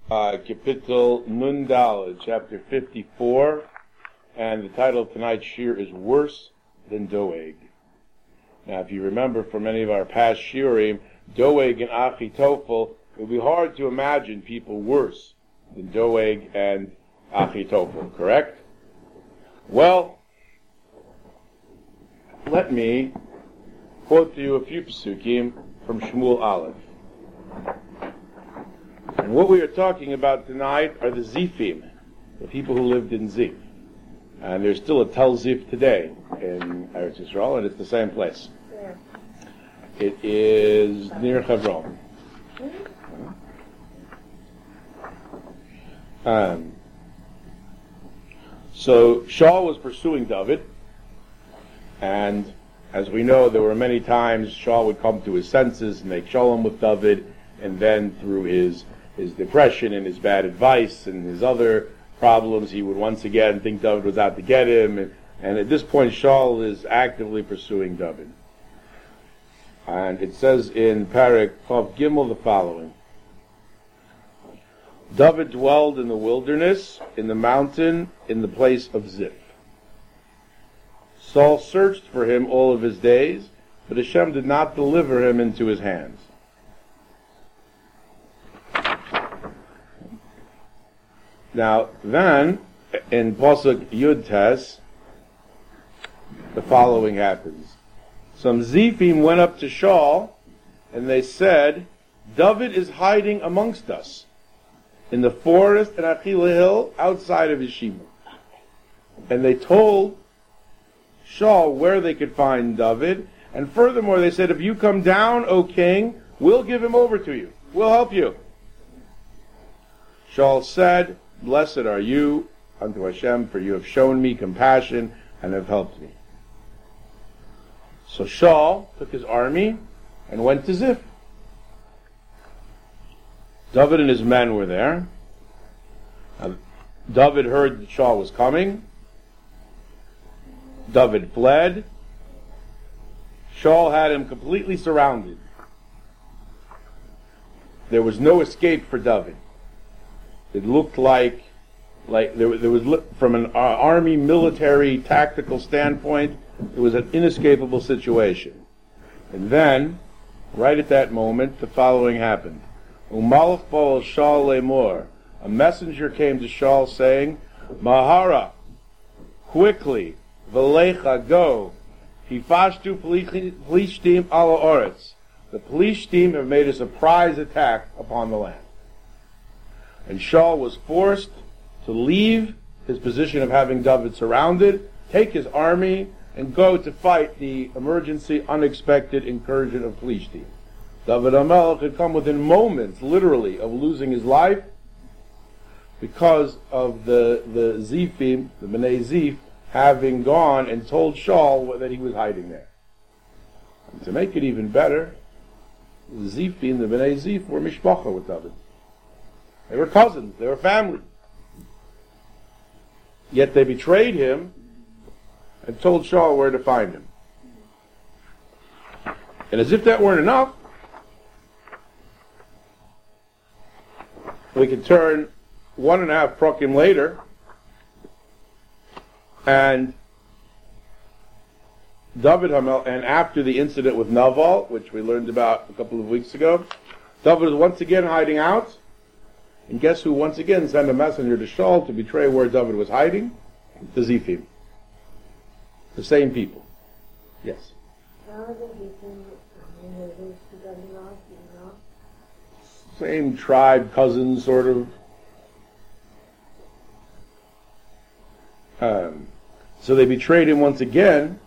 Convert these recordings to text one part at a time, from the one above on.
Kapitel Nun Daled, chapter 54, and the title of tonight's shir is Worse Than Doeg. Now, if you remember from many of our past shirim, Doeg and Achitofel, it would be hard to imagine people worse than Doeg and Achitofel, correct? Well, let me quote to you a few psukim from Shmuel Aleph. And what we are talking about tonight are the Zifim, the people who lived in Zif. And there's still a Tel Zif today in Eretz Yisrael, and it's the same place. Yeah. It is near Hebron. So Shaul was pursuing David, and as we know, there were many times Shaul would come to his senses and make shalom with David, and then through his depression and his bad advice and his other problems, he would once again think David was out to get him, and at this point Shaul is actively pursuing David. And it says in Parak Chav Gimel the following: David dwelled in the wilderness, in the mountain, in the place of Ziph. Saul searched for him all of his days, but Hashem did not deliver him into his hands. Now, then, in Pasuk Yud Tes, the following happens. Some Zifim went up to Shaul, and they said, David is hiding amongst us, in the forest in Achila Hill, outside of Yeshiva. And they told Shaul where they could find David, and furthermore they said, if you come down, O king, we'll give him over to you. We'll help you. Shaul said, Blessed are you unto Hashem, for you have shown me compassion and have helped me. So Shaul took his army and went to Ziph. David and his men were there. David heard that Shaul was coming. David fled. Shaul had him completely surrounded. There was no escape for David. It looked like there was, from an army, military, tactical standpoint, it was an inescapable situation. And then, right at that moment, the following happened. Umalach Baal Shaul Lemor. A messenger came to Shaul saying, Mahara, quickly, Velecha, go. Hifashtu Plishtim ala Oretz. The Plishtim have made a surprise attack upon the land. And Shaul was forced to leave his position of having David surrounded, take his army, and go to fight the emergency, unexpected incursion of Plishtim. David HaMelech had come within moments, literally, of losing his life because of the Zifim, the Bnei Zif, having gone and told Shaul that he was hiding there. And to make it even better, the Zifim, the Bnei Zif, were mishpacha with David. They were cousins, they were family. Yet they betrayed him and told Shaul where to find him. And as if that weren't enough, we can turn 1.5 prakim later, and David HaMelech, and after the incident with Naval, which we learned about a couple of weeks ago, David is once again hiding out. And guess who once again sent a messenger to Shaul to betray where David was hiding? The Zifim. The same people. Yes. Same tribe, cousins, sort of. So they betrayed him once again,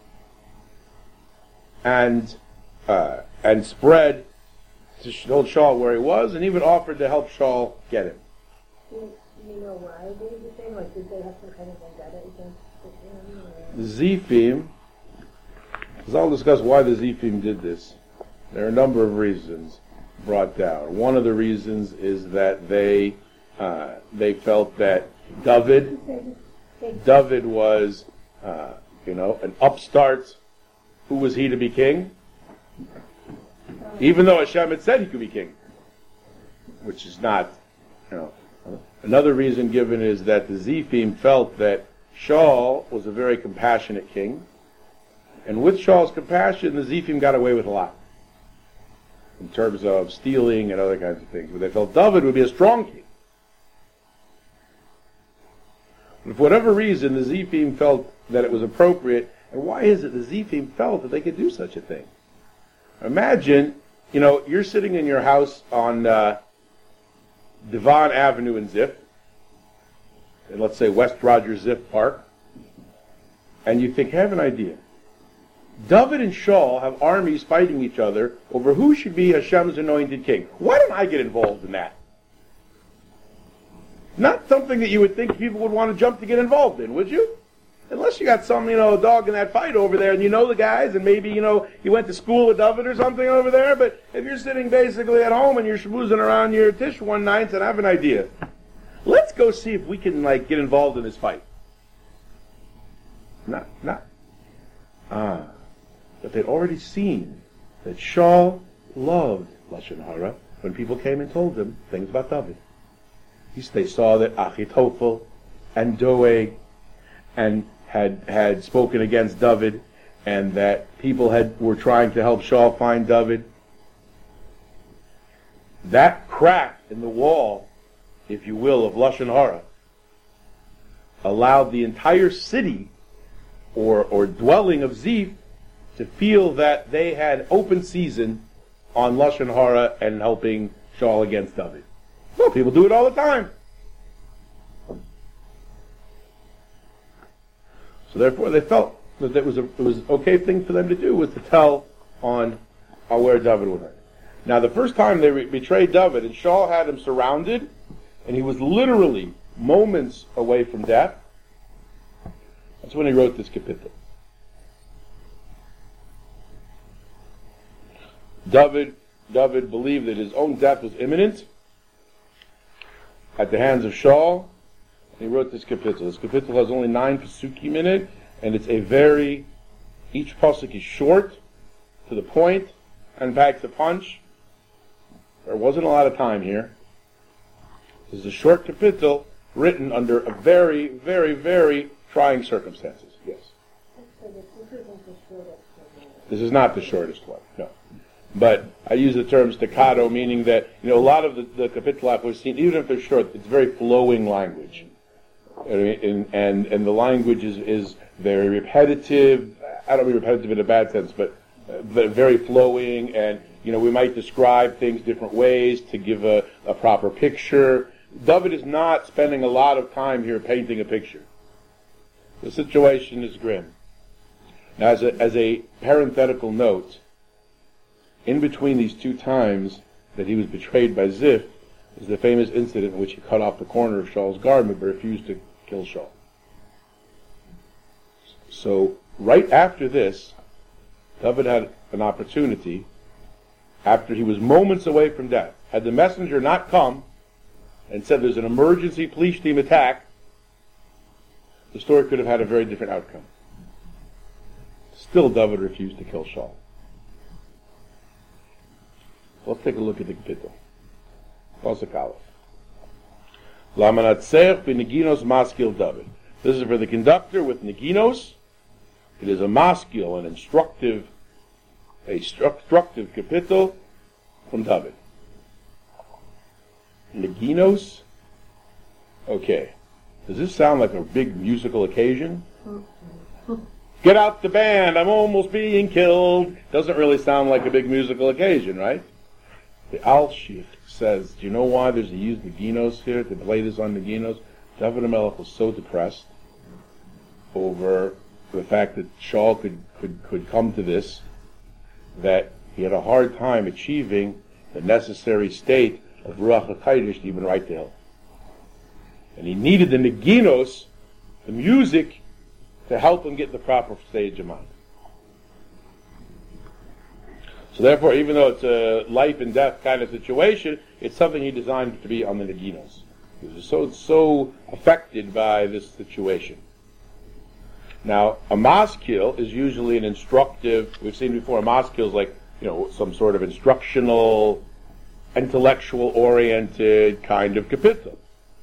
and spread to told Shaul where he was, and even offered to help Shaul get him. Do you know why they did the same? Like, did they have some kind of vendetta against him? The Zifim, because I'll discuss why the Zifim did this. There are a number of reasons brought down. One of the reasons is that they felt that David was, an upstart. Who was he to be king? Even though Hashem had said he could be king, which is not, Another reason given is that the Zifim felt that Shaul was a very compassionate king, and with Shaul's compassion, the Zifim got away with a lot in terms of stealing and other kinds of things. But they felt David would be a strong king. And for whatever reason, the Zifim felt that it was appropriate. And why is it the Zifim felt that they could do such a thing? Imagine, you're sitting in your house on Devon Avenue in Zipf, and let's say West Roger Zipf Park, and you think, I have an idea. David and Shaul have armies fighting each other over who should be Hashem's anointed king. Why don't I get involved in that? Not something that you would think people would want to jump to get involved in, would you? Unless you got some, dog in that fight over there, and you know the guys, and maybe, you went to school with David or something over there, but if you're sitting basically at home and you're schmoozing around your tish one night and I have an idea, let's go see if we can, get involved in this fight. But they'd already seen that Shaul loved Lashon Hara when people came and told him things about David. They saw that Achitophel and Doeg and had spoken against David, and that people were trying to help Shaul find David. That crack in the wall, if you will, of Lashon Hara allowed the entire city or dwelling of Ziph to feel that they had open season on Lashon Hara and helping Shaul against David. Well, people do it all the time. So therefore they felt that it was an okay thing for them to do, was to tell on where David was at. Now the first time they betrayed David, and Shaul had him surrounded, and he was literally moments away from death, that's when he wrote this kapitel. David believed that his own death was imminent at the hands of Shaul, and he wrote this kapitel. This kapitel has only 9 pasukim in it, and it's each pasuk is short, to the point, and packs a punch. There wasn't a lot of time here. This is a short kapitel written under a very, very, very trying circumstances. Yes. This is not the shortest one, no. But I use the term staccato, meaning that, a lot of the kapitel we've seen, even if they're short, it's very flowing language. And the language is very repetitive. I don't mean repetitive in a bad sense, but very flowing, and, we might describe things different ways to give a proper picture. David is not spending a lot of time here painting a picture. The situation is grim. Now, as a parenthetical note, in between these two times that he was betrayed by Ziph is the famous incident in which he cut off the corner of Shaul's garment but refused to kill Shaul. So, right after this, David had an opportunity, after he was moments away from death. Had the messenger not come and said there's an emergency police team attack, the story could have had a very different outcome. Still, David refused to kill Shaul. Let's take a look at the kapitel. Pasuk Aleph. Lamanatseach b'neginos maskil David. This is for the conductor with neginos. It is a maskil, an instructive kapitel from David. Neginos? Okay. Does this sound like a big musical occasion? Get out the band, I'm almost being killed. Doesn't really sound like a big musical occasion, right? The Al-Sheikh says, do you know why there's a used neginos here, to play this on neginos? David HaMelech was so depressed over the fact that Shaul could come to this, that he had a hard time achieving the necessary state of Ruach HaKodesh to even write the hill. And he needed the neginos, the music, to help him get the proper stage of mind. So therefore, even though it's a life and death kind of situation, it's something he designed to be on the neginos. He was so affected by this situation. Now, a maskil is usually an instructive, we've seen before, a maskil is like, some sort of instructional, intellectual-oriented kind of kapitel.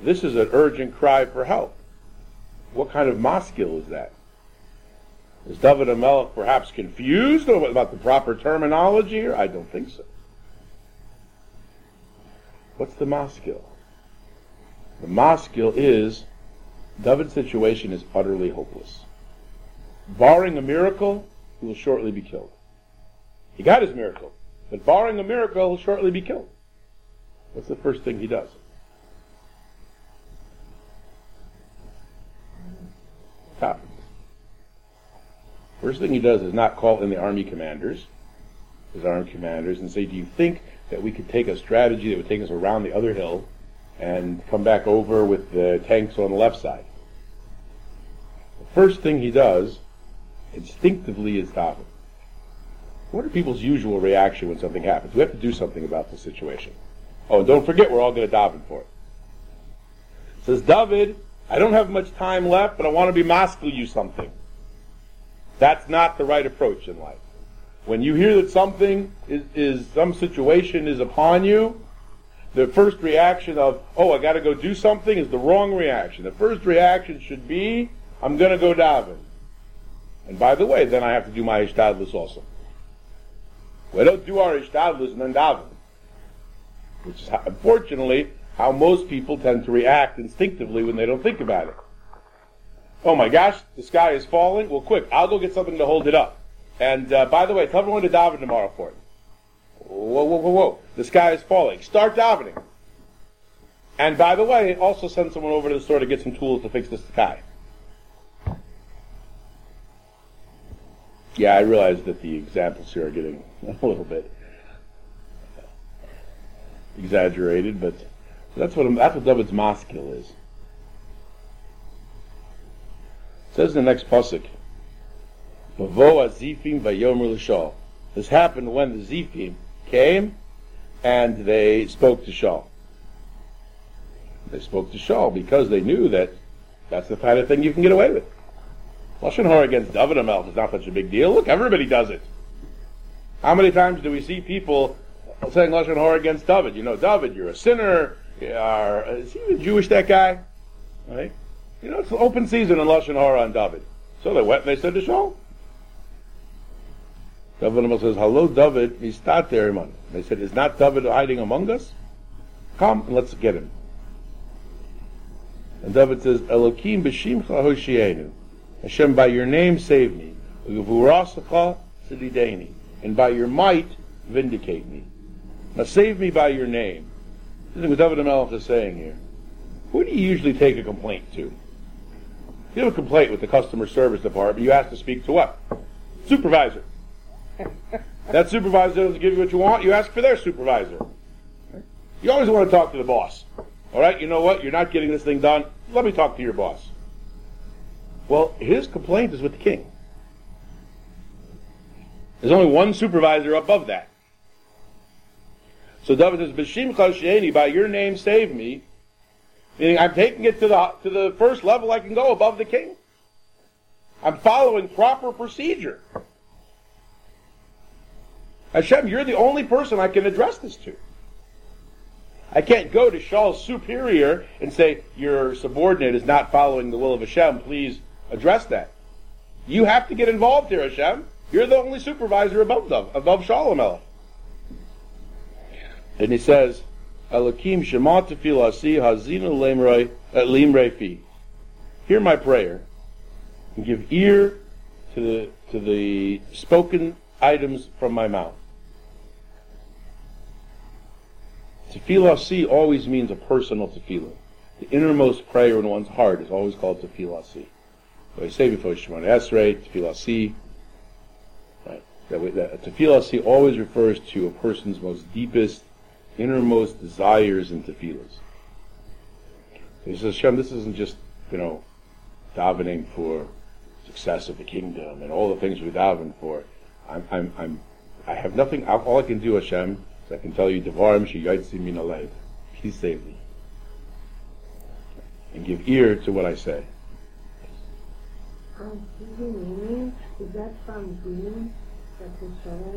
This is an urgent cry for help. What kind of maskil is that? Is David HaMelech perhaps confused about the proper terminology here? I don't think so. What's the maskil? The maskil is David's situation is utterly hopeless. Barring a miracle, he will shortly be killed. He got his miracle, but barring a miracle, he'll shortly be killed. What's the first thing he does? Top. First thing he does is not call in the army commanders, his army commanders, and say, do you think that we could take a strategy that would take us around the other hill and come back over with the tanks on the left side? The first thing he does, instinctively, is daven. What are people's usual reaction when something happens? We have to do something about the situation. Oh, and don't forget, we're all going to daven for it. Says David, I don't have much time left, but I want to be maskil you something. That's not the right approach in life. When you hear that something some situation is upon you, the first reaction of, oh, I got to go do something, is the wrong reaction. The first reaction should be, I'm going to go daven. And by the way, then I have to do my ishtadlus also. We don't do our ishtadlus and then daven. Which is, unfortunately, how most people tend to react instinctively when they don't think about it. Oh my gosh, the sky is falling. Well, quick, I'll go get something to hold it up. And by the way, tell everyone to daven tomorrow for it. Whoa. The sky is falling. Start davening. And by the way, also send someone over to the store to get some tools to fix the sky. Yeah, I realize that the examples here are getting a little bit exaggerated, but that's what David's maskil is. It says in the next pasuk, "Vavo azifim vayomer l'Shaul." This happened when the Zifim came and they spoke to Shaul. They spoke to Shaul because they knew that that's the kind of thing you can get away with. Lashon Hara against David HaMelech is not such a big deal. Look, everybody does it. How many times do we see people saying Lashon Hara against David? You know, David, you're a sinner. Is he even Jewish, that guy? Right? You know, it's open season in Lashon Hara on David. So they went and they said to Shaul. David HaMelech says, hello, David, he's not there among us. They said, is not David hiding among us? Come and let's get him. And David says, Elokim b'shimcha hoshienu. Hashem, by your name save me. Uvurasacha tzidideni. And by your might vindicate me. Now save me by your name. This is what David HaMelech is saying here. Who do you usually take a complaint to? You have a complaint with the customer service department, you ask to speak to what? Supervisor. That supervisor doesn't give you what you want, you ask for their supervisor. You always want to talk to the boss. Alright, you know what? You're not getting this thing done. Let me talk to your boss. Well, his complaint is with the king. There's only one supervisor above that. So David says, B'shimcha she'eni, by your name save me. Meaning I'm taking it to the first level I can go above the king. I'm following proper procedure. Hashem, you're the only person I can address this to. I can't go to Shaul's superior and say, your subordinate is not following the will of Hashem, please address that. You have to get involved here, Hashem. You're the only supervisor above Shaul HaMelech. And he says, Elokim shema tefilasi hazina limrei fi. Hear my prayer and give ear to the spoken items from my mouth. Tefilasi always means a personal tefillah. The innermost prayer in one's heart is always called tefilasi. So I say before Shemona Esrei, tefilasi. Right. Tefilasi always refers to a person's most deepest, innermost desires and tefillahs. He says, Hashem, this isn't just, davening for success of the kingdom and all the things we daven for. I have nothing. All I can do, Hashem, is I can tell you, Devarim sheyaitzi min alev. Please save me and give ear to what I say. Is that from Green? That's his child?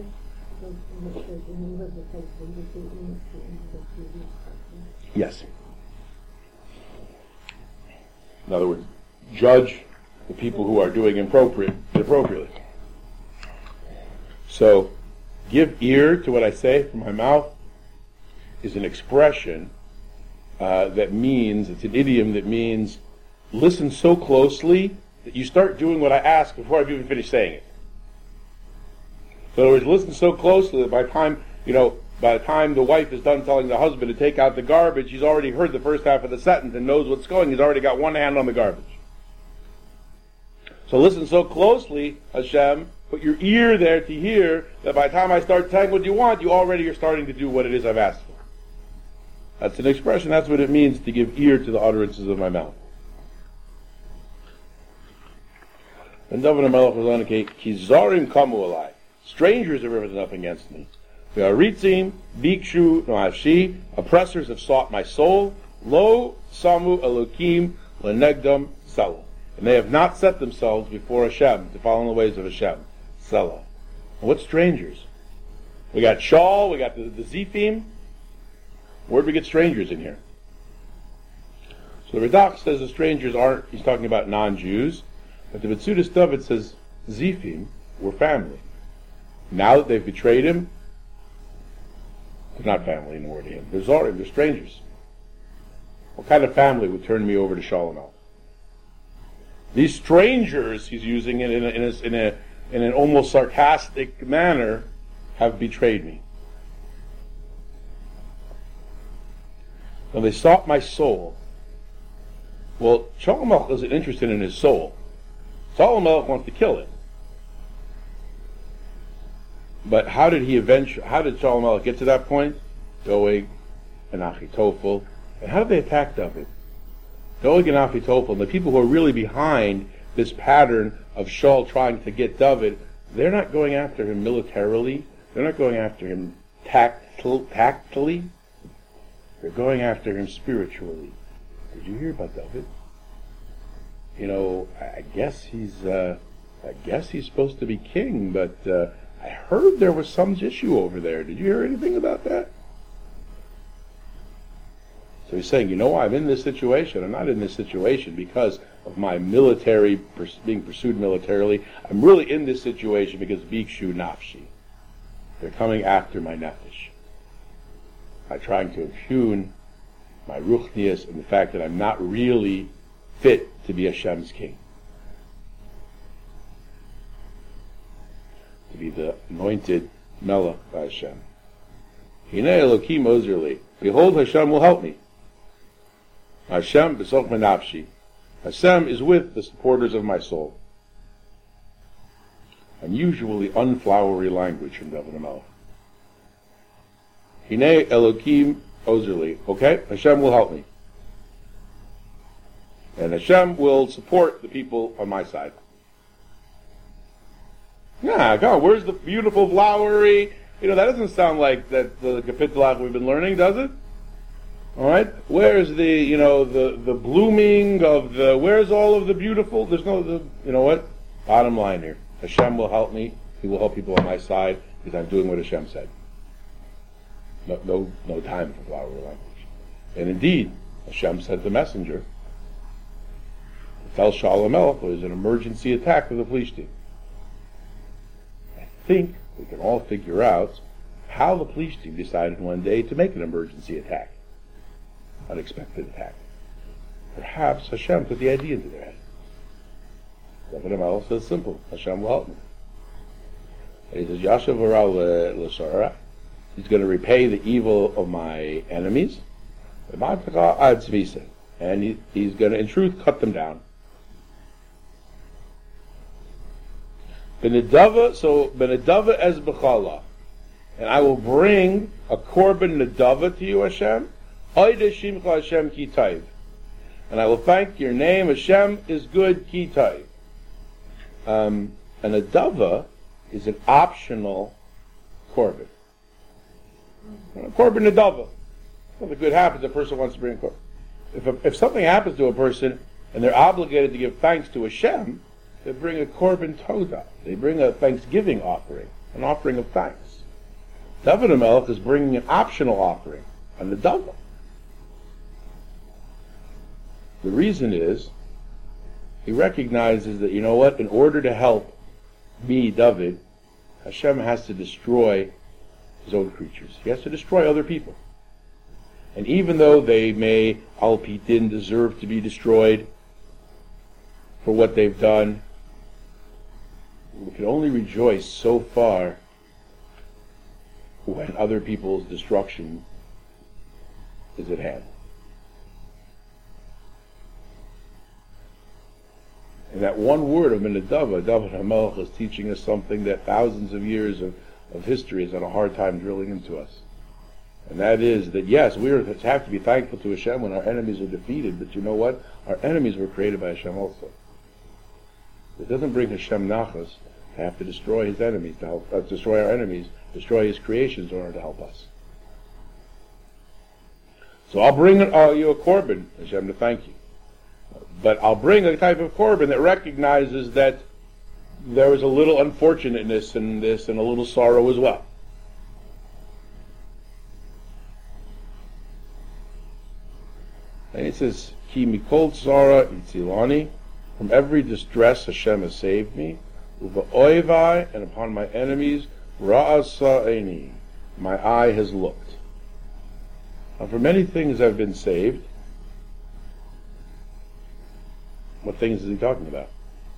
Yes. In other words, judge the people who are doing inappropriately. So, give ear to what I say from my mouth is an expression that means, it's an idiom that means, listen so closely that you start doing what I ask before I've even finished saying it. In other words, listen so closely that by the time the wife is done telling the husband to take out the garbage, he's already heard the first half of the sentence and knows what's going. He's already got one hand on the garbage. So listen so closely, Hashem, put your ear there to hear that by the time I start saying what you want, you already are starting to do what it is I've asked for. That's an expression, that's what it means to give ear to the utterances of my mouth. And David HaMelech was on a Kizarim kamu alai. Strangers have risen up against me. The Aritzim, Bikshu, Noashi, oppressors have sought my soul. Lo Samu Elokim, Lenegdam Salah. And they have not set themselves before Hashem to follow in the ways of Hashem. Salah. And what strangers? We got Shaul, we got the Zifim. Where'd we get strangers in here? So the Radak says the strangers aren't, he's talking about non-Jews, but the Metzudas David says Zifim were family. Now that they've betrayed him, they're not family anymore to him. They're Zorim, they're strangers. What kind of family would turn me over to Shalom? These strangers, he's using it in an almost sarcastic manner, have betrayed me. Now they sought my soul. Well, Shalom Melech isn't interested in his soul. Shalom Melech wants to kill it. But how did Shalom Melech get to that point? Doeg and Achitophel. And how did they attack David? Doeg and Achitophel, and the people who are really behind this pattern of Shaul trying to get David, they're not going after him militarily. They're not going after him tactily. They're going after him spiritually. Did you hear about David? I guess he's supposed to be king, but I heard there was some issue over there. Did you hear anything about that? So he's saying, I'm in this situation. I'm not in this situation because of my military, being pursued militarily. I'm really in this situation because Bikshu Nafshi. They're coming after my nefesh. By trying to impugn my ruchnias and the fact that I'm not really fit to be Hashem's king. To be the anointed Melech by Hashem. Hinei Elokim ozerli. Behold, Hashem will help me. Hashem b'soch menafshi. Hashem is with the supporters of my soul. Unusually unflowery language from David HaMelech. Hinei Elokim ozerli. Okay, Hashem will help me. And Hashem will support the people on my side. Yeah, come on, where's the beautiful flowery? That doesn't sound like that the Kapitulach we've been learning, does it? Alright? Where's the blooming of where's all of the beautiful? There's what? Bottom line here. Hashem will help me. He will help people on my side because I'm doing what Hashem said. No time for flowery language. And indeed, Hashem sent the messenger to tell Shalom Melech there was an emergency attack of the Plishtim. I think we can all figure out how the Plishtim decided one day to make an emergency attack. Unexpected attack. Perhaps Hashem put the idea into their head. David HaMelech says simple, Hashem will help me. And he says, Yashav V'ra L'Sara. He's going to repay the evil of my enemies. And he's going to, in truth, cut them down. Benedava as B'chala. And I will bring a korban nedava to you, Hashem. Oida Shimcha Hashem ki taiv. And I will thank your name, Hashem is good, ki taiv. An nedava is an optional korban. Korban nedava. Something good happens, a person wants to bring a korban. If something happens to a person and they're obligated to give thanks to Hashem, they bring a korban todah. They bring a thanksgiving offering, an offering of thanks. David HaMelech is bringing an optional offering, a nedava. The reason is He recognizes that, you know what, in order to help me, David, Hashem has to destroy his own creatures. He has to destroy other people. And even though they may, al pi din, deserve to be destroyed for what they've done, we can only rejoice so far when other people's destruction is at hand. And that one word of Minadava, David HaMelech, is teaching us something that thousands of years of history has had a hard time drilling into us. And that is that, yes, we have to be thankful to Hashem when our enemies are defeated, but you know what? Our enemies were created by Hashem also. It doesn't bring Hashem nachas to have to destroy his enemies, to help destroy our enemies, destroy his creations in order to help us. So I'll bring you a korban, Hashem, to thank you. But I'll bring a type of korban that recognizes that there was a little unfortunateness in this and a little sorrow as well. And it says, Ki mikol tzara itzilani, from every distress Hashem has saved me, uva oivai, and upon my enemies, ra'asa eini, my eye has looked. Now for many things I've been saved. What things is he talking about?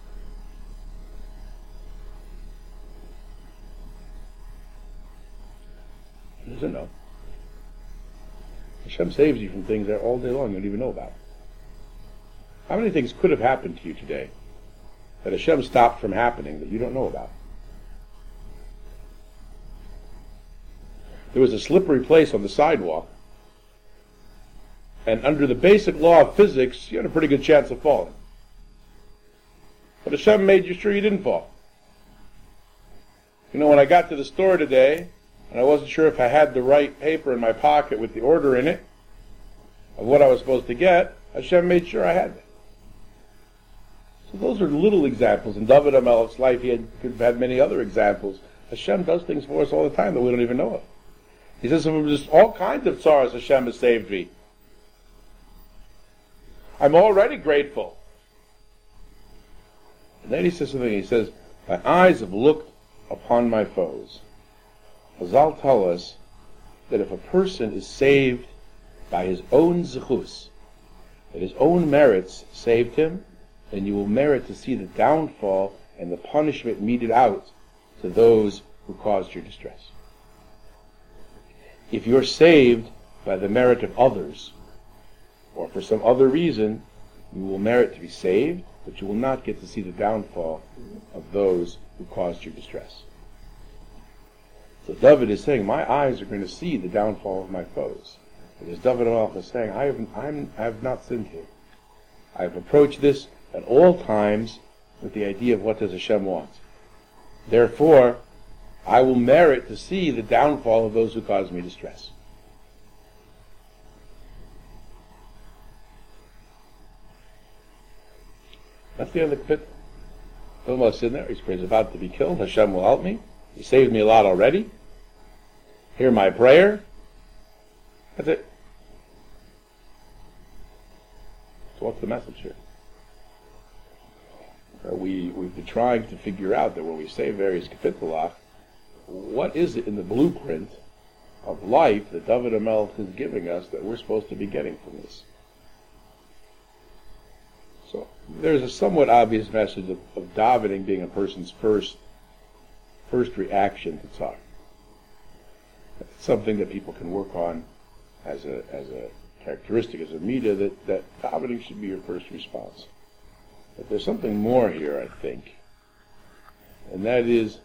He doesn't know. Hashem saves you from things that all day long you don't even know about. How many things could have happened to you today that Hashem stopped from happening that you don't know about? There was a slippery place on the sidewalk, and under the basic law of physics, you had a pretty good chance of falling. But Hashem made you sure you didn't fall. You know, when I got to the store today, and I wasn't sure if I had the right paper in my pocket with the order in it of what I was supposed to get, Hashem made sure I had it. So those are little examples. In David HaMelech's life, he could have had many other examples. Hashem does things for us all the time that we don't even know of. He says, from just all kinds of sorrows, Hashem has saved me. I'm already grateful. And then he says something, he says, my eyes have looked upon my foes. Chazal tell us that if a person is saved by his own zechus, that his own merits saved him, then you will merit to see the downfall and the punishment meted out to those who caused your distress. If you're saved by the merit of others, or for some other reason, you will merit to be saved, but you will not get to see the downfall of those who caused your distress. So David is saying, my eyes are going to see the downfall of my foes. Because David HaMelech is saying, I have not sinned here. I have approached this at all times with the idea of what does Hashem want. Therefore, I will merit to see the downfall of those who cause me distress. That's the end of the pit. Philmos is in there. He's about to be killed. Hashem will help me. He saved me a lot already. Hear my prayer. That's it. So what's the message here? We've been trying to figure out that when we say various kapitulach, what is it in the blueprint of life that David HaMelech is giving us that we're supposed to be getting from this? So there's a somewhat obvious message of davening being a person's first reaction to tzar. It's something that people can work on as a characteristic, as a midah, that davening should be your first response. But there's something more here, I think, and that is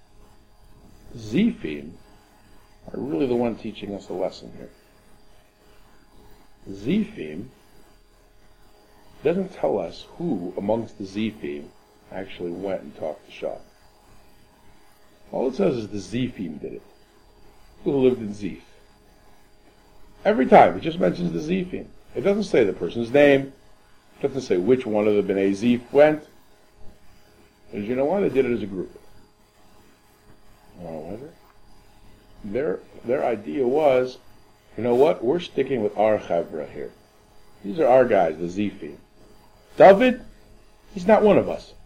Zifim are really the one teaching us a lesson here. Zifim doesn't tell us who amongst the Zifim actually went and talked to Shah. All it says is the Zifim did it. Who lived in Zif. Every time it just mentions the Zifim. It doesn't say the person's name. It doesn't say which one of the Bnei Zif went. Because you know why? They did it as a group. Their idea was, you know what? We're sticking with our chavra here. These are our guys, the Zifim. David, He's not one of us.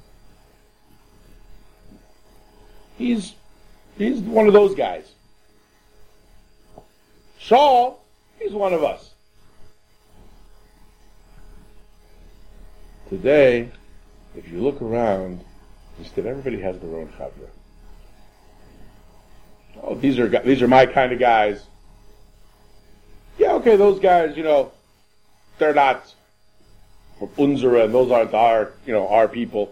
He's one of those guys. Shaul, he's one of us. Today, if you look around, instead everybody has their own chavra. Oh, these are my kind of guys. Yeah, okay, those guys, they're not from Unzera, and those aren't our people.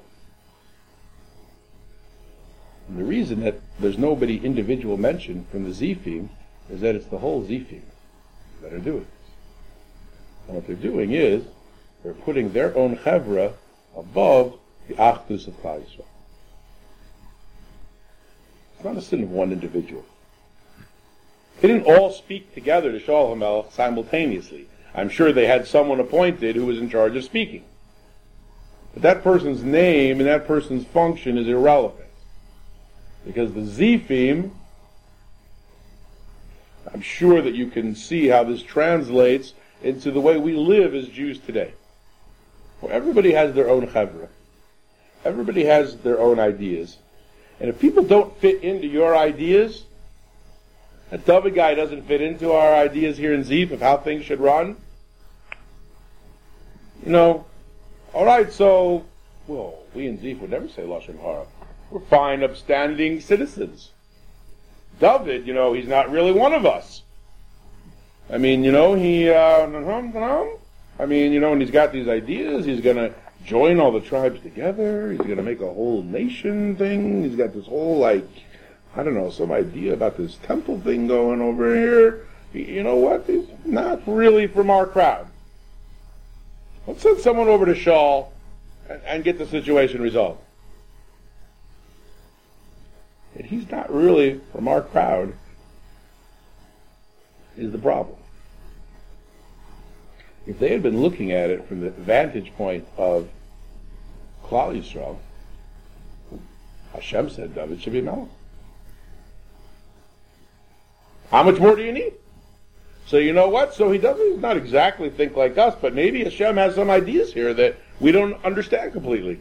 And the reason that there's nobody individual mentioned from the Zifim is that it's the whole Zifim that are doing this. And what they're doing is, they're putting their own chevra above the Achdus of Klal Yisrael. It's not a sin of one individual. They didn't all speak together to Shaul HaMelech simultaneously. I'm sure they had someone appointed who was in charge of speaking. But that person's name and that person's function is irrelevant. Because the Zifim, I'm sure that you can see how this translates into the way we live as Jews today. Where everybody has their own chavra. Everybody has their own ideas. And if people don't fit into your ideas, a David guy doesn't fit into our ideas here in Zif of how things should run, alright, so, we in Zif would never say Lashon Hara. We're fine, upstanding citizens. David, he's not really one of us. I mean, and he's got these ideas, he's going to join all the tribes together, he's going to make a whole nation thing, he's got this whole, some idea about this temple thing going over here. You know what? He's not really from our crowd. Let's send someone over to Shaul and get the situation resolved. And he's not really from our crowd is the problem. If they had been looking at it from the vantage point of Klal Yisrael, Hashem said David should be Melech. How much more do you need? So you know what? So he's not exactly think like us, but maybe Hashem has some ideas here that we don't understand completely.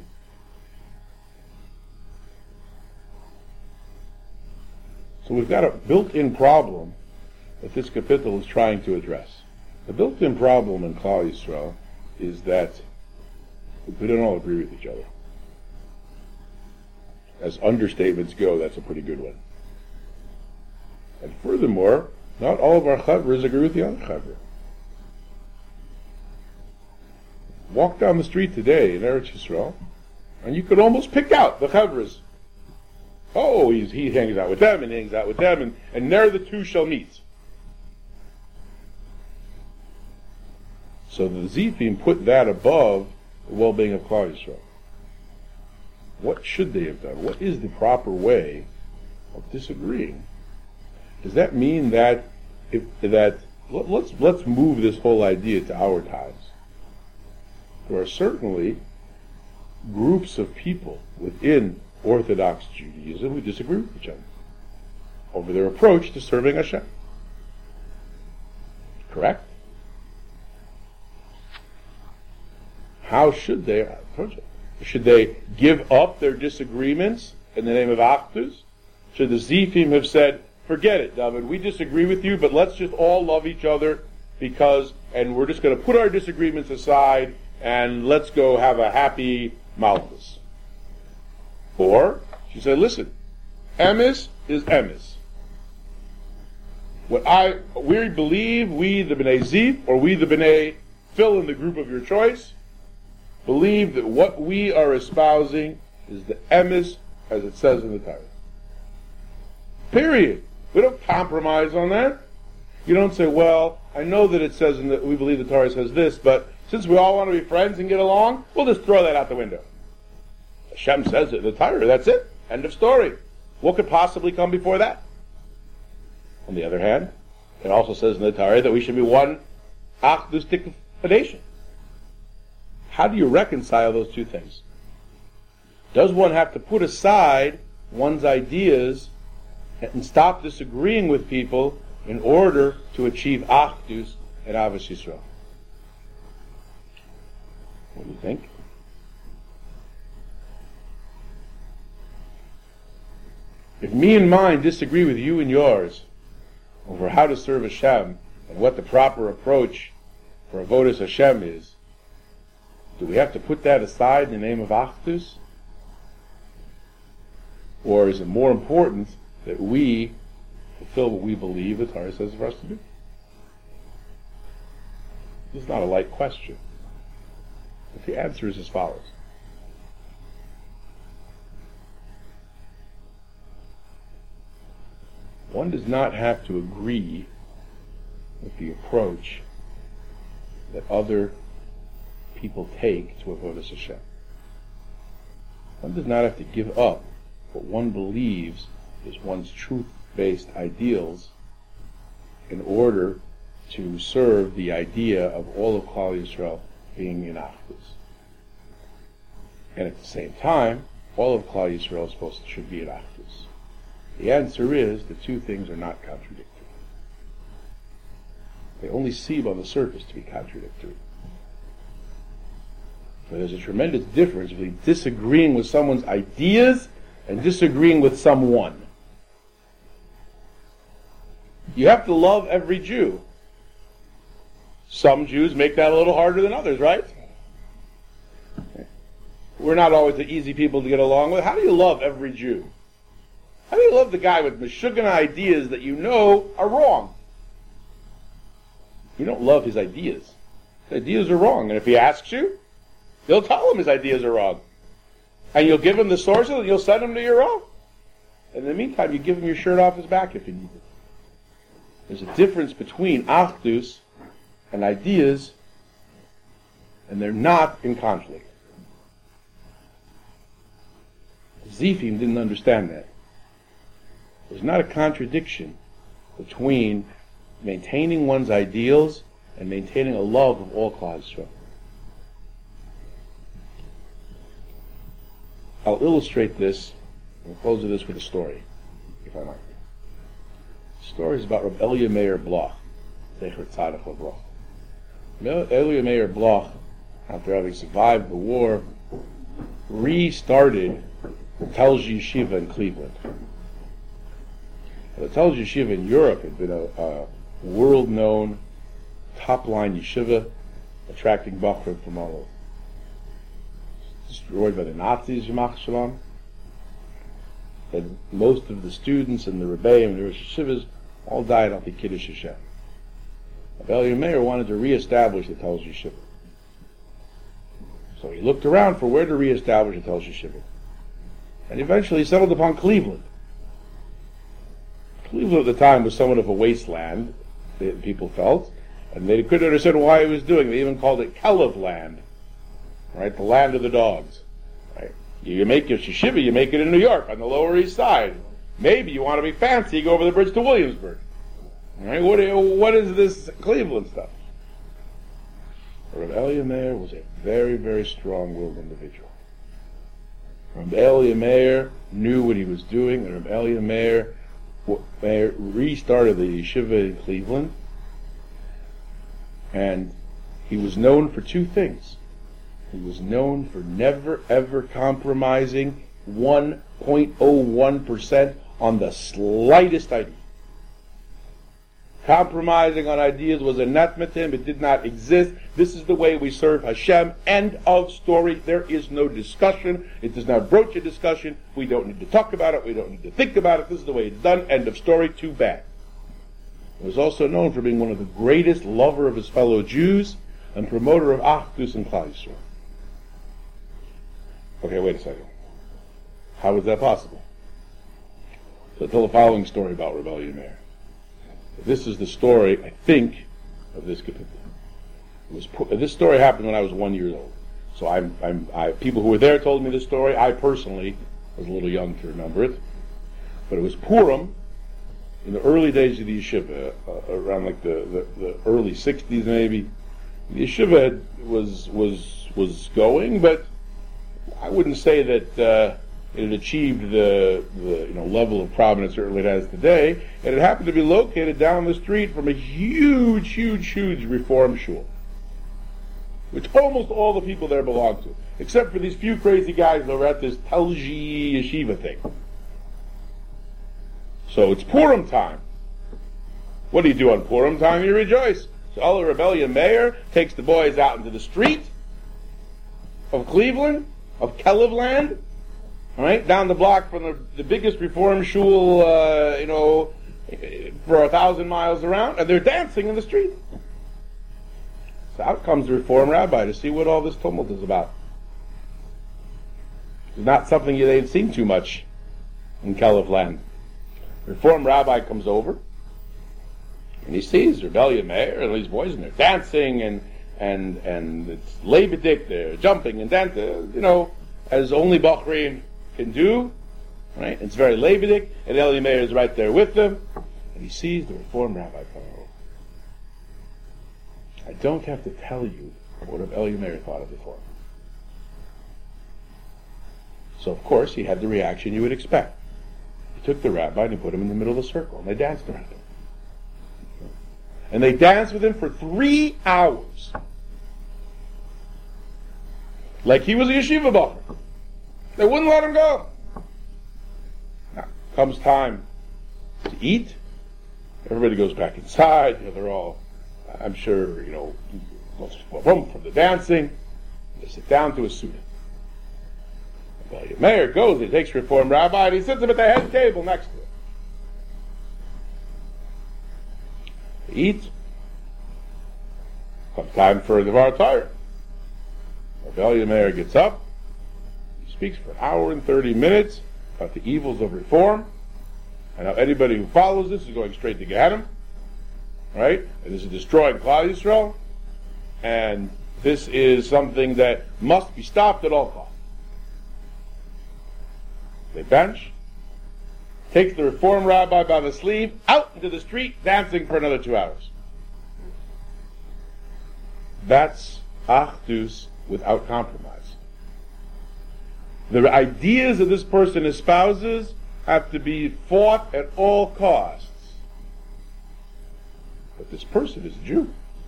So we've got a built-in problem that this kapitel is trying to address. The built-in problem in Klal Yisrael is that we don't all agree with each other. As understatements go, that's a pretty good one. And furthermore, not all of our chavras agree with the other chavra. Walk down the street today in Eretz Yisrael, and you could almost pick out the chavras. Oh, he hangs out with them, and he hangs out with them, and there the two shall meet. So the Zifim put that above the well-being of Klal Yisrael. What should they have done? What is the proper way of disagreeing? Does that mean that let's move this whole idea to our times? There are certainly groups of people within Orthodox Judaism who disagree with each other over their approach to serving Hashem. Correct? How should they approach it? Should they give up their disagreements in the name of Achdus? Should the Zifim have said, forget it, David, we disagree with you, but let's just all love each other and we're just going to put our disagreements aside and let's go have a happy Malchus. Or, she said, listen, emes is emes. We believe, we the B'nai Zif, or we the B'nai, fill in the group of your choice, believe that what we are espousing is the emes as it says in the Torah. Period. We don't compromise on that. You don't say, well, I know that it says we believe the Torah says this, but since we all want to be friends and get along, we'll just throw that out the window. Hashem says it in the Torah, that's it. End of story. What could possibly come before that? On the other hand, it also says in the Torah that we should be one achdustic nation. How do you reconcile those two things? Does one have to put aside one's ideas and stop disagreeing with people in order to achieve achdus and avos Yisrael? What do you think? If me and mine disagree with you and yours over how to serve Hashem and what the proper approach for Avodas Hashem is, do we have to put that aside in the name of Achdus? Or is it more important that we fulfill what we believe the Torah says for us to do? This is not a light question. But the answer is as follows. One does not have to agree with the approach that other people take to Avodas Hashem. One does not have to give up what one believes is one's truth-based ideals in order to serve the idea of all of Klal Yisrael being in Achdus. And at the same time, all of Klal Yisrael should be in Achdus. The answer is the two things are not contradictory. They only seem on the surface to be contradictory. But there's a tremendous difference between disagreeing with someone's ideas and disagreeing with someone. You have to love every Jew. Some Jews make that a little harder than others, right? We're not always the easy people to get along with. How do you love every Jew? How do you love the guy with Meshuggah ideas that you know are wrong? You don't love his ideas. His ideas are wrong. And if he asks you, you'll tell him his ideas are wrong. And you'll give him the sources and you'll send him to your own. And in the meantime, you give him your shirt off his back if you need it. There's a difference between Achdus and ideas, and they're not in conflict. Zifim didn't understand that. There's not a contradiction between maintaining one's ideals and maintaining a love of all Klal Yisrael. I'll illustrate this and close with this with a story, if I might. The story is about Reb Elia Meir Bloch, Zecher Tzaddik LeBroch. Elia Meir Bloch, after having survived the war, restarted the Telz Yeshiva in Cleveland. The Telz Yeshiva in Europe had been a world-known, top-line yeshiva, attracting Bachrim from all over. Destroyed by the Nazis, Yamach Shalom. And most of the students and the Rebbeim and the Rosh Yeshivas all died off the Kiddush Hashem. Elia Meir wanted to reestablish the Telz Yeshiva. So he looked around for where to reestablish the Telz Yeshiva. And eventually settled upon Cleveland. Cleveland at the time was somewhat of a wasteland, people felt, and they couldn't understand why he was doing it. They even called it Kelev land, right? The land of the dogs. Right? You make your yeshiva, you make it in New York on the Lower East Side. Maybe you want to be fancy, you go over the bridge to Williamsburg. Right? What is this Cleveland stuff? Reb Elia Meir was a very, very strong-willed individual. Reb Elia Meir knew what he was doing, and Reb Elia Meir restarted the yeshiva in Cleveland, and he was known for two things. He was known for never ever compromising 1.01% on the slightest idea. Compromising on ideas was anathema. It did not exist. This is the way we serve Hashem. End of story. There is no discussion. It does not broach a discussion. We don't need to talk about it. We don't need to think about it. This is the way it's done. End of story. Too bad. He was also known for being one of the greatest lover of his fellow Jews and promoter of Achdus and Klal Yisrael. Okay, wait a second. How was that possible? So tell the following story about Reb Elia Meir. This is the story, I think, of this Gepippel. This story happened when I was 1 year old. So people who were there told me this story. I personally was a little young to remember it. But it was Purim in the early days of the yeshiva, around like the early 60s maybe. The yeshiva was going, but I wouldn't say that it had achieved the level of prominence certainly it has today, and it happened to be located down the street from a huge Reform shul, which almost all the people there belonged to, except for these few crazy guys that were at this Telz Yeshiva thing. So it's Purim time. What do you do on Purim time? You rejoice. So Ola Rebellion Mayor takes the boys out into the street of Cleveland, of Kelevland, all right, down the block from the biggest Reform shul, for 1,000 miles around, and they're dancing in the street. So out comes the Reform rabbi to see what all this tumult is about. It's not something they'd seen too much in Kelevland. Reform rabbi comes over, and he sees Rebellion Mayor and these boys, and they're dancing, and it's Lebedik, they're jumping and dancing, as only Bachrim can do, right? It's very Lebedik, and Eli Meir is right there with them, and he sees the Reform rabbi come over. I don't have to tell you what Eli Meir thought of the Reform. So, of course, he had the reaction you would expect. He took the rabbi and he put him in the middle of the circle, and they danced around him. And they danced with him for 3 hours. Like he was a yeshiva bacher. They wouldn't let him go. Now, comes time to eat. Everybody goes back inside. They're all, I'm sure, from the dancing. They sit down to a suda. The mayor goes, he takes Reform rabbi, and he sits him at the head table next to him. They eat. Comes time for the Dvar Torah. Rebellion Mayor gets up. He speaks for 1 hour and 30 minutes about the evils of Reform, and how anybody who follows this is going straight to Gehenna, right? And this is destroying Klal Yisrael, and this is something that must be stopped at all costs. They bench, takes the Reform rabbi by the sleeve, out into the street, dancing for another 2 hours. That's Achdus without compromise. The ideas that this person espouses have to be fought at all costs. But this person is a Jew.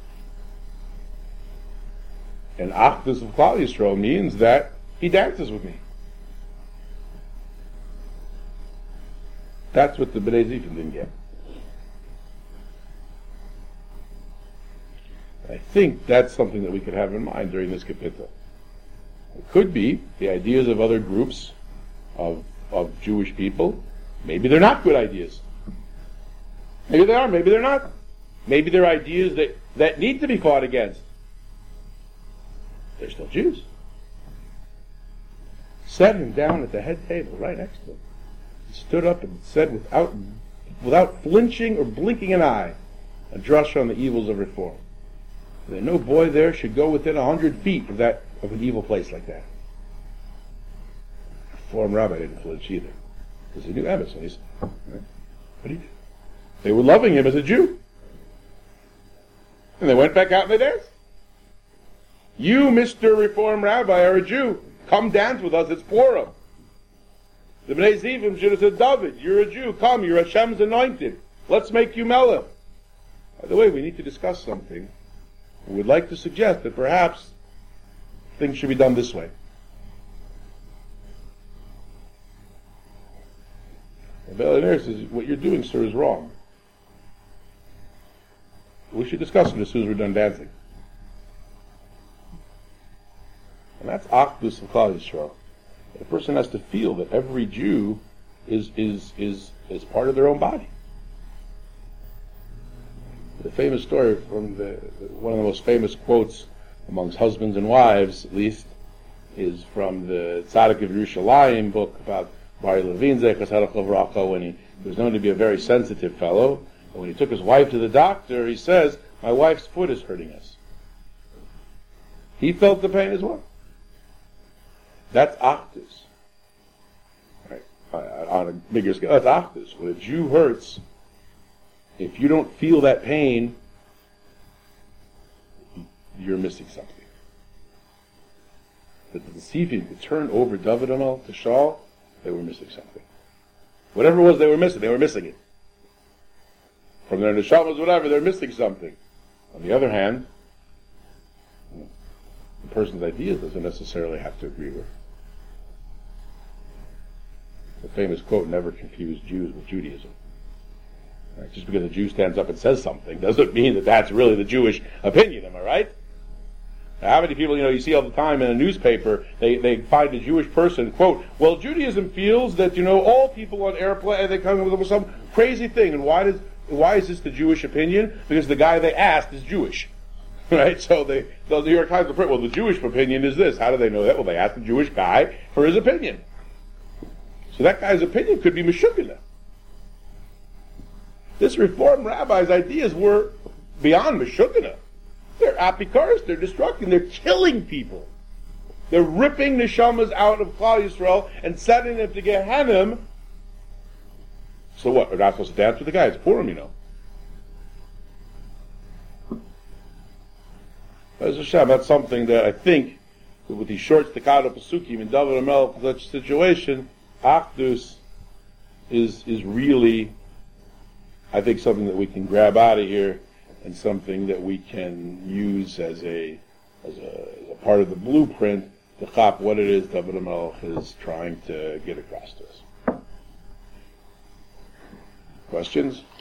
And Achdus of Klal Yisrael means that he dances with me. That's what the Bnei Zifim didn't get. I think that's something that we could have in mind during this kapitel. It could be the ideas of other groups of Jewish people. Maybe they're not good ideas. Maybe they are, maybe they're not. Maybe they're ideas that need to be fought against. They're still Jews. Set him down at the head table right next to him. He stood up and said without flinching or blinking an eye, a drasha on the evils of Reform. That no boy there should go within 100 feet of an evil place like that. The Reform rabbi didn't flinch either, because he knew Emes, and he said, right? What do you do? They were loving him as a Jew. And they went back out and they danced. You, Mr. Reform rabbi, are a Jew. Come dance with us, it's Purim. The Bnei Zivim should have said, David, you're a Jew, come, you're Hashem's anointed. Let's make you melech. By the way, we need to discuss something. We would like to suggest that perhaps things should be done this way. And Belair says, what you're doing, sir, is wrong. We should discuss it as soon as we're done dancing. And that's Achdus of Klal Yisrael. A person has to feel that every Jew is part of their own body. The famous story from one of the most famous quotes amongst husbands and wives, at least, is from the Tzaddik of Yerushalayim book about Bar Levin Zechas Harach, when he was known to be a very sensitive fellow. And when he took his wife to the doctor, he says, "My wife's foot is hurting us." He felt the pain as well. That's Achdus. Right? On a bigger scale, that's Achdus. When a Jew hurts, if you don't feel that pain, you're missing something. But the Sifim could turn over David Amal to Shaul, they were missing something. Whatever it was they were missing it. From their neshamas, whatever, they're missing something. On the other hand, the person's ideas doesn't necessarily have to agree with. The famous quote, never confuse Jews with Judaism. Right? Just because a Jew stands up and says something doesn't mean that that's really the Jewish opinion, am I right? Now, how many people, you see all the time in a newspaper, they find a Jewish person, quote, well, Judaism feels that, all people on airplane, they come with some crazy thing, and why is this the Jewish opinion? Because the guy they asked is Jewish. Right? So the New York Times will print, well, the Jewish opinion is this. How do they know that? Well, they asked the Jewish guy for his opinion. So that guy's opinion could be Meshuggah. This Reform rabbi's ideas were beyond Meshuggah. They're apikaris, they're destructing, they're killing people. They're ripping neshamas out of Klal Yisrael and sending them to Gehenna. So what? They're not supposed to dance with the guy. It's Purim, That's something that I think, with these short staccato pasukim in David HaMelech, such a situation, Achdus is really, I think, something that we can grab out of here and something that we can use as a part of the blueprint to chop what it is David HaMelech is trying to get across to us. Questions?